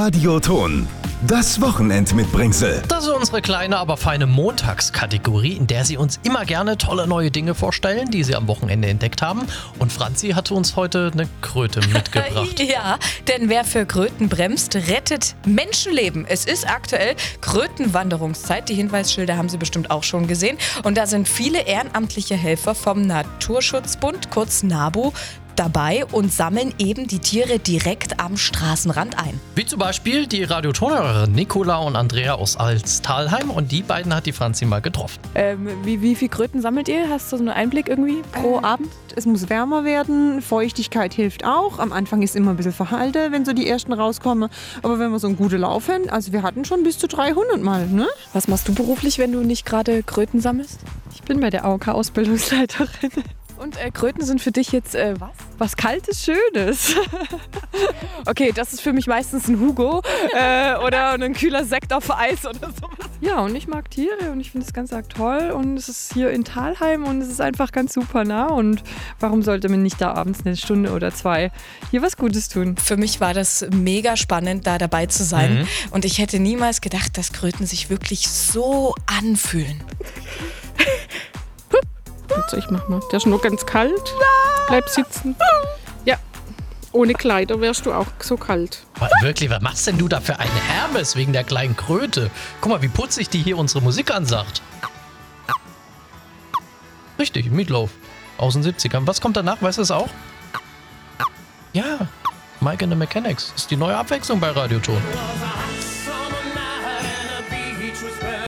Radioton, das Wochenendmitbringsel. Das ist unsere kleine, aber feine Montagskategorie, in der Sie uns immer gerne tolle neue Dinge vorstellen, die Sie am Wochenende entdeckt haben. Und Franzi hatte uns heute eine Kröte mitgebracht. Ja, denn wer für Kröten bremst, rettet Menschenleben. Es ist aktuell Krötenwanderungszeit. Die Hinweisschilder haben Sie bestimmt auch schon gesehen. Und da sind viele ehrenamtliche Helfer vom Naturschutzbund, kurz NABU, dabei und sammeln eben die Tiere direkt am Straßenrand ein. Wie zum Beispiel die Radiotonhörerin Nicola und Andrea aus Alstalheim. Und die beiden hat die Franzi mal getroffen. Wie viel Kröten sammelt ihr? Hast du so einen Einblick irgendwie pro Abend? Es muss wärmer werden, Feuchtigkeit hilft auch. Am Anfang ist immer ein bisschen verhalten, wenn so die ersten rauskommen. Aber wenn wir so einen guten Lauf haben, also wir hatten schon bis zu 300 Mal, ne? Was machst du beruflich, wenn du nicht gerade Kröten sammelst? Ich bin bei der AOK-Ausbildungsleiterin. Und Kröten sind für dich jetzt was? Was Kaltes, Schönes. Okay, das ist für mich meistens ein Hugo oder ein kühler Sekt auf Eis oder sowas. Ja, und ich mag Tiere und ich finde es ganz arg toll. Und es ist hier in Thalheim und es ist einfach ganz super nah. Und warum sollte man nicht da abends eine Stunde oder zwei hier was Gutes tun? Für mich war das mega spannend, da dabei zu sein. Und ich hätte niemals gedacht, dass Kröten sich wirklich so anfühlen. Also ich mach mal. Der ist nur ganz kalt. Bleib sitzen. Ja, ohne Kleider wärst du auch so kalt. Wirklich, was machst denn du da für eine Hermes wegen der kleinen Kröte? Guck mal, wie putzig die hier unsere Musik ansagt. Richtig, Meatloaf. Aus den 70ern. Was kommt danach? Weißt du es auch? Ja, Mike and the Mechanics. Ist die neue Abwechslung bei Radioton.